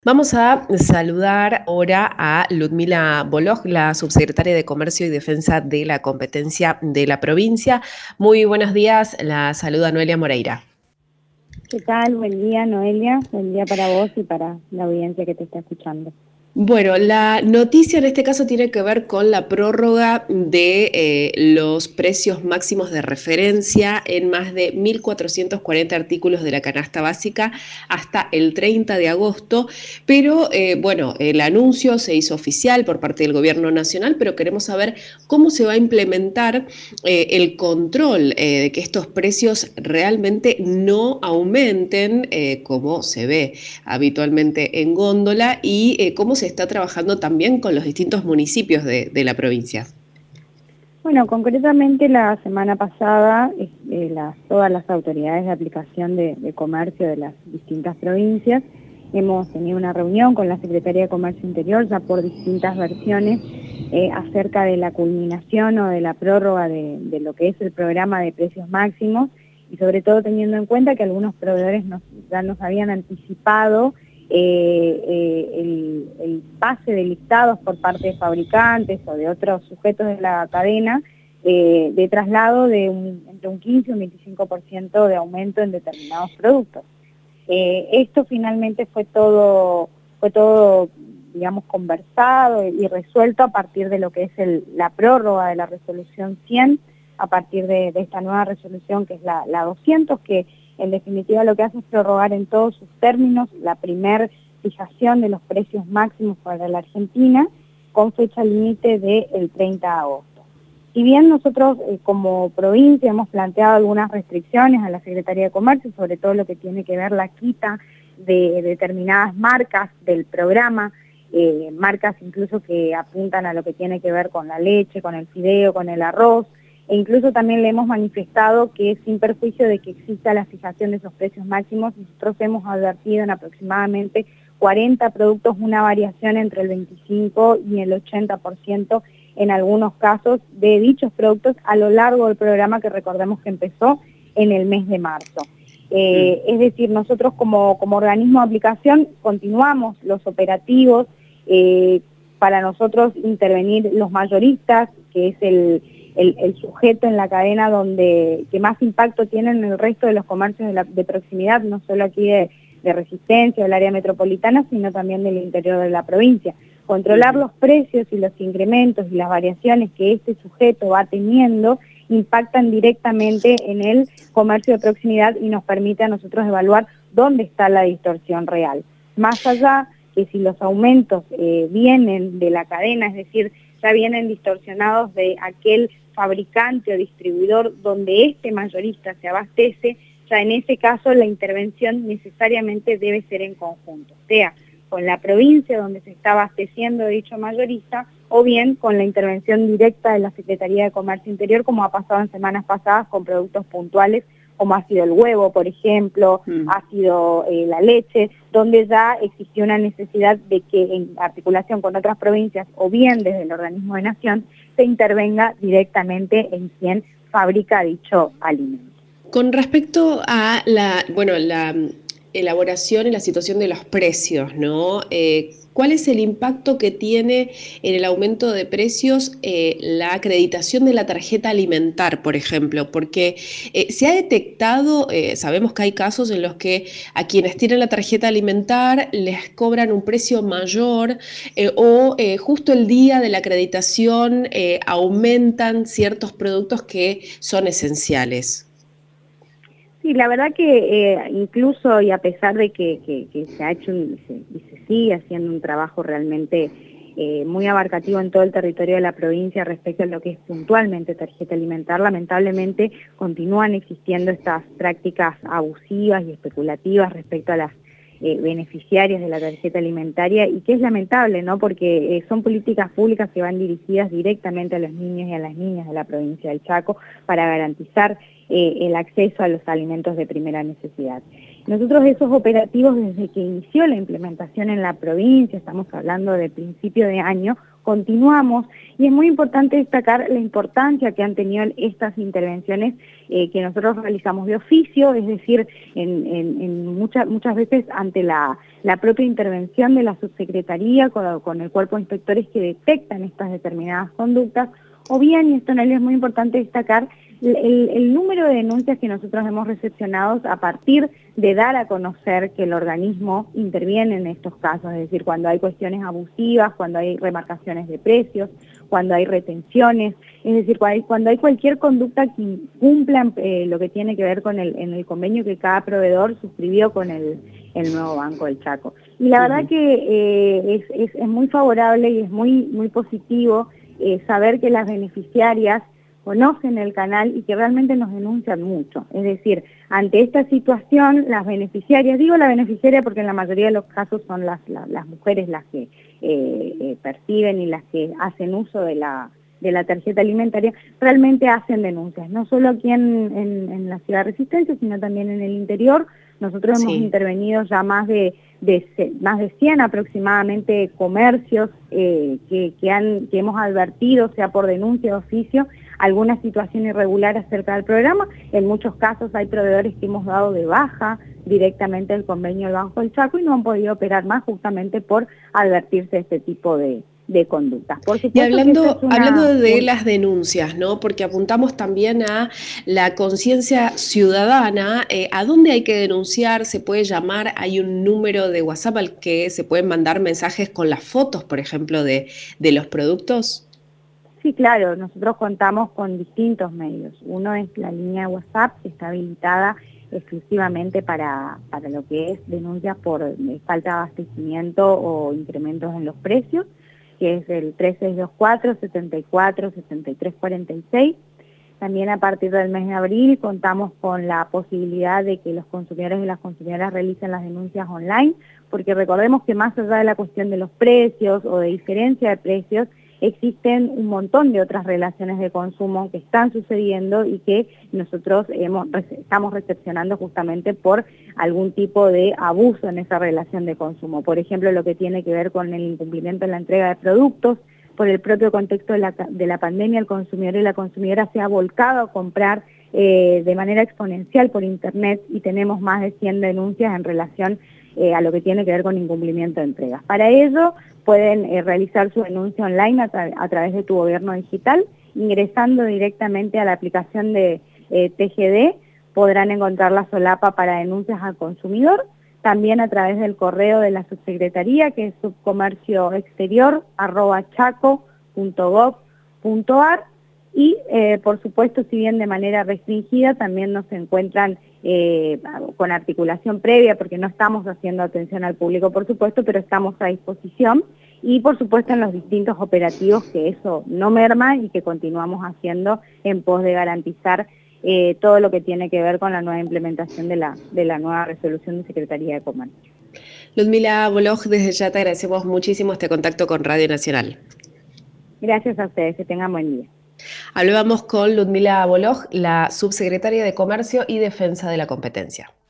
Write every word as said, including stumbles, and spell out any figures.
Vamos a saludar ahora a Ludmila Boloj, la subsecretaria de Comercio y Defensa de la Competencia de la provincia. Muy buenos días, la saluda Noelia Moreira. ¿Qué tal? Buen día, Noelia. Buen día para vos y para la audiencia que te está escuchando. Bueno, la noticia en este caso tiene que ver con la prórroga de eh, los precios máximos de referencia en más de mil cuatrocientos cuarenta artículos de la canasta básica hasta el treinta de agosto, pero eh, bueno, el anuncio se hizo oficial por parte del gobierno nacional, pero queremos saber cómo se va a implementar eh, el control eh, de que estos precios realmente no aumenten eh, como se ve habitualmente en góndola y eh, cómo se está trabajando también con los distintos municipios de, de la provincia. Bueno, concretamente la semana pasada eh, las, todas las autoridades de aplicación de, de comercio de las distintas provincias hemos tenido una reunión con la Secretaría de Comercio Interior ya por distintas versiones eh, acerca de la culminación o de la prórroga de, de lo que es el programa de precios máximos y sobre todo teniendo en cuenta que algunos proveedores nos, ya nos habían anticipado Eh, eh, el, el pase de listados por parte de fabricantes o de otros sujetos de la cadena eh, de traslado de un, entre un quince y un veinticinco por ciento de aumento en determinados productos. Eh, esto finalmente fue todo, fue todo, digamos, conversado y resuelto a partir de lo que es el, la prórroga de la resolución cien, a partir de, de esta nueva resolución que es la, la doscientos, que en definitiva lo que hace es prorrogar en todos sus términos la primer fijación de los precios máximos para la Argentina con fecha límite del treinta de agosto. Si bien nosotros eh, como provincia hemos planteado algunas restricciones a la Secretaría de Comercio, sobre todo lo que tiene que ver la quita de determinadas marcas del programa, eh, marcas incluso que apuntan a lo que tiene que ver con la leche, con el fideo, con el arroz, e incluso también le hemos manifestado que sin perjuicio de que exista la fijación de esos precios máximos, nosotros hemos advertido en aproximadamente cuarenta productos una variación entre el veinticinco y el ochenta por ciento en algunos casos de dichos productos a lo largo del programa que recordemos que empezó en el mes de marzo. Eh, es decir, nosotros como, como organismo de aplicación continuamos los operativos, eh, para nosotros intervenir los mayoristas, que es el El, el sujeto en la cadena donde que más impacto tiene en el resto de los comercios de, la, de proximidad, no solo aquí de, de Resistencia, del área metropolitana, sino también del interior de la provincia. Controlar los precios y los incrementos y las variaciones que este sujeto va teniendo impactan directamente en el comercio de proximidad y nos permite a nosotros evaluar dónde está la distorsión real. Más allá que si los aumentos eh, vienen de la cadena, es decir, ya vienen distorsionados de aquel fabricante o distribuidor donde este mayorista se abastece, ya en ese caso la intervención necesariamente debe ser en conjunto, sea con la provincia donde se está abasteciendo dicho mayorista o bien con la intervención directa de la Secretaría de Comercio Interior, como ha pasado en semanas pasadas con productos puntuales como ha sido el huevo, por ejemplo, mm. ha sido eh, la leche, donde ya existió una necesidad de que en articulación con otras provincias o bien desde el organismo de nación se intervenga directamente en quien fabrica dicho alimento. Con respecto a la, bueno, la elaboración y la situación de los precios, ¿no? Eh, ¿Cuál es el impacto que tiene en el aumento de precios eh, la acreditación de la tarjeta alimentar, por ejemplo? Porque eh, se ha detectado, eh, sabemos que hay casos en los que a quienes tienen la tarjeta alimentar les cobran un precio mayor eh, o eh, justo el día de la acreditación eh, aumentan ciertos productos que son esenciales. Sí, la verdad que eh, incluso y a pesar de que, que, que se ha hecho un, se, y se sigue haciendo un trabajo realmente eh, muy abarcativo en todo el territorio de la provincia respecto a lo que es puntualmente tarjeta alimentar, lamentablemente continúan existiendo estas prácticas abusivas y especulativas respecto a las eh, beneficiarias de la tarjeta alimentaria y que es lamentable, ¿no? Porque eh, son políticas públicas que van dirigidas directamente a los niños y a las niñas de la provincia del Chaco para garantizar Eh, el acceso a los alimentos de primera necesidad. Nosotros esos operativos desde que inició la implementación en la provincia, estamos hablando de principio de año, continuamos, y es muy importante destacar la importancia que han tenido estas intervenciones eh, que nosotros realizamos de oficio, es decir, en, en, en muchas, muchas veces ante la, la propia intervención de la subsecretaría con, con el cuerpo de inspectores que detectan estas determinadas conductas, o bien, y esto en realidad es muy importante destacar, el, el número de denuncias que nosotros hemos recepcionado a partir de dar a conocer que el organismo interviene en estos casos, es decir, cuando hay cuestiones abusivas, cuando hay remarcaciones de precios, cuando hay retenciones, es decir, cuando hay, cuando hay cualquier conducta que cumpla eh, lo que tiene que ver con el, en el convenio que cada proveedor suscribió con el, el nuevo Banco del Chaco. Y la verdad que eh, es, es, es muy favorable y es muy, muy positivo eh, saber que las beneficiarias conocen el canal y que realmente nos denuncian mucho. Es decir, ante esta situación, las beneficiarias, digo la beneficiaria porque en la mayoría de los casos son las, las, las mujeres las que eh, eh, perciben y las que hacen uso de la, de la tarjeta alimentaria, realmente hacen denuncias, no solo aquí en, en, en la ciudad de Resistencia, sino también en el interior. Nosotros sí. hemos intervenido ya más de, de más de cien aproximadamente comercios eh, que, que, han, que hemos advertido, sea por denuncia de oficio, alguna situación irregular acerca del programa. En muchos casos hay proveedores que hemos dado de baja directamente el convenio del Banco del Chaco y no han podido operar más justamente por advertirse este tipo de, de conductas. Por supuesto, y hablando, que una, hablando de un... las denuncias, ¿no? Porque apuntamos también a la conciencia ciudadana, eh, ¿a dónde hay que denunciar? ¿Se puede llamar? ¿Hay un número de WhatsApp al que se pueden mandar mensajes con las fotos, por ejemplo, de, de los productos? Sí, claro, nosotros contamos con distintos medios. Uno es la línea de WhatsApp, que está habilitada exclusivamente para, para lo que es denuncias por falta de abastecimiento o incrementos en los precios, que es el tres seis dos cuatro, setenta y cuatro, setenta y tres cuarenta y seis. También a partir del mes de abril contamos con la posibilidad de que los consumidores y las consumidoras realicen las denuncias online, porque recordemos que más allá de la cuestión de los precios o de diferencia de precios, existen un montón de otras relaciones de consumo que están sucediendo y que nosotros hemos, estamos recepcionando justamente por algún tipo de abuso en esa relación de consumo. Por ejemplo, lo que tiene que ver con el incumplimiento en la entrega de productos. Por el propio contexto de la, de la pandemia, el consumidor y la consumidora se ha volcado a comprar eh, de manera exponencial por Internet y tenemos más de cien denuncias en relación eh, a lo que tiene que ver con incumplimiento de entregas. Para ello, pueden eh, realizar su denuncia online a, tra a través de Tu Gobierno Digital, ingresando directamente a la aplicación de eh, T G D, podrán encontrar la solapa para denuncias al consumidor, también a través del correo de la subsecretaría, que es subcomercioexterior arroba chaco punto gov punto ar, y eh, por supuesto, si bien de manera restringida, también nos encuentran eh, con articulación previa, porque no estamos haciendo atención al público, por supuesto, pero estamos a disposición, y por supuesto en los distintos operativos que eso no merma y que continuamos haciendo en pos de garantizar Eh, todo lo que tiene que ver con la nueva implementación de la, de la nueva resolución de Secretaría de Comercio. Ludmila Boloj, desde ya te agradecemos muchísimo este contacto con Radio Nacional. Gracias a ustedes, que tengan buen día. Hablábamos con Ludmila Boloj, la subsecretaria de Comercio y Defensa de la Competencia.